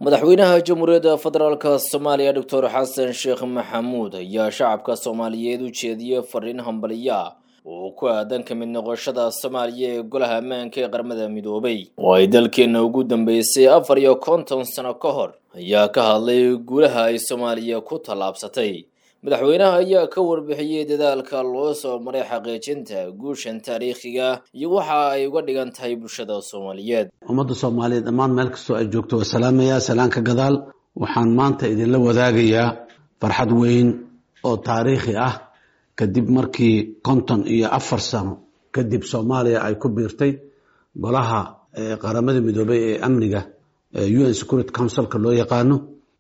madaxweynaha jamhuuriyadda federaalka Soomaaliya Dr. Xasan Sheekh Maxamuud ayaa shacabka Soomaaliyeed u jeediyay fariin hambaliya oo ku aadan ka mid noqoshada Soomaaliya ee golaha ammaanka ee qaramada midoobay oo ay dalkeena ugu dambeysay 54 sano ka hor ayaa ka hadlay guulaha ay Soomaaliya ku talaabsatay. madaxweynaha ayaa ka warbixiyay dadaalka loo soo maray xaqiijinta guushan taariikhiga iyo waxa ay uga dhigan tahay bulshada Soomaaliyeed. ummadda Soomaaliyeed dhammaan meel kastoo ay joogto waa salaamaya salaanka gadaal waxaan maanta idinla wadaagayaa farxad weyn oo taariikhi ah kadib markii 54 sano kadib Soomaaliya ay ku biirtay golaha qaramada midoobay ee amniga UN Security Council ka loo yaqaano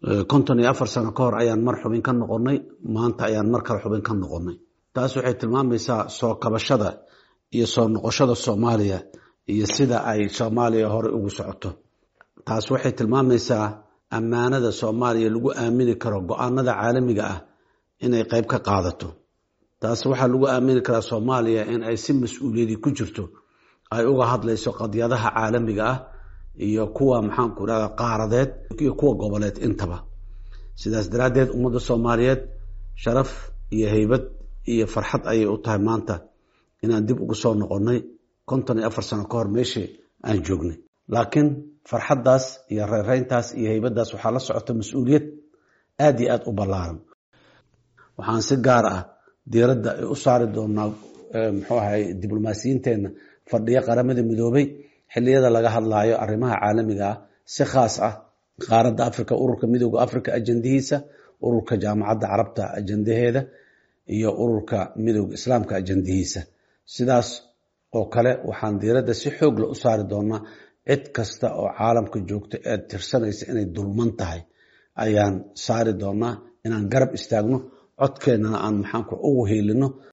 54 sano ka hor ayaan mar xubin ka noqonay maanta ayaan mar kale xubin ka noqonay taas waxay tilmaamaysaa soo kabashada iyo soo noqoshada Soomaaliya iyo sida ay Soomaaliya hore ugu socoto taas waxay tilmaamaysaa ammaanada Soomaaliya lagu aamini karo go'aanada caalamiga ah inay qayb ka qaadato taas waxa lagu aamini karaa Soomaaliya in ay si mas'uuliyad ku jirto ay uga hadlayso qadiyadaha caalamiga ah iyo kuwa maxaan ku raada qaaradeed iyo kuwa goboleed intaba sidaas daraadeed ummadda Soomaaliyeed sharaf iyo haybad iyo farxad ay u tahay maanta inaan dib ugu soo noqonay 54 sano ka hor meeshii aan joognay laakiin farxadaas iyo reereyntaas iyo haybadaas waxa la socota mas'uuliyad aad iyo aad u ballaaran waxaan si gaar ah diiradda u saari doonaa muxuu ahay diblomaasiyiinteena fadhiya qaramada midoobay xilliyada laga hadlaayo arrimaha caalamiga ah si khaas ah qaaradda Afrika ururka midowga Afrika ajandihiisa ururka jaamacadda carabta ajandaheeda iyo ururka midowga islaamka ajandihiisa sidaas oo kale waxaan diiradda si xoog leh u saari doonaa cid kasta oo caalamka joogta ee tirsanaysa inay dulman tahay ayaan saari doonaa inaan garab istaagno codkeennana aan maxaan ku ugu heelino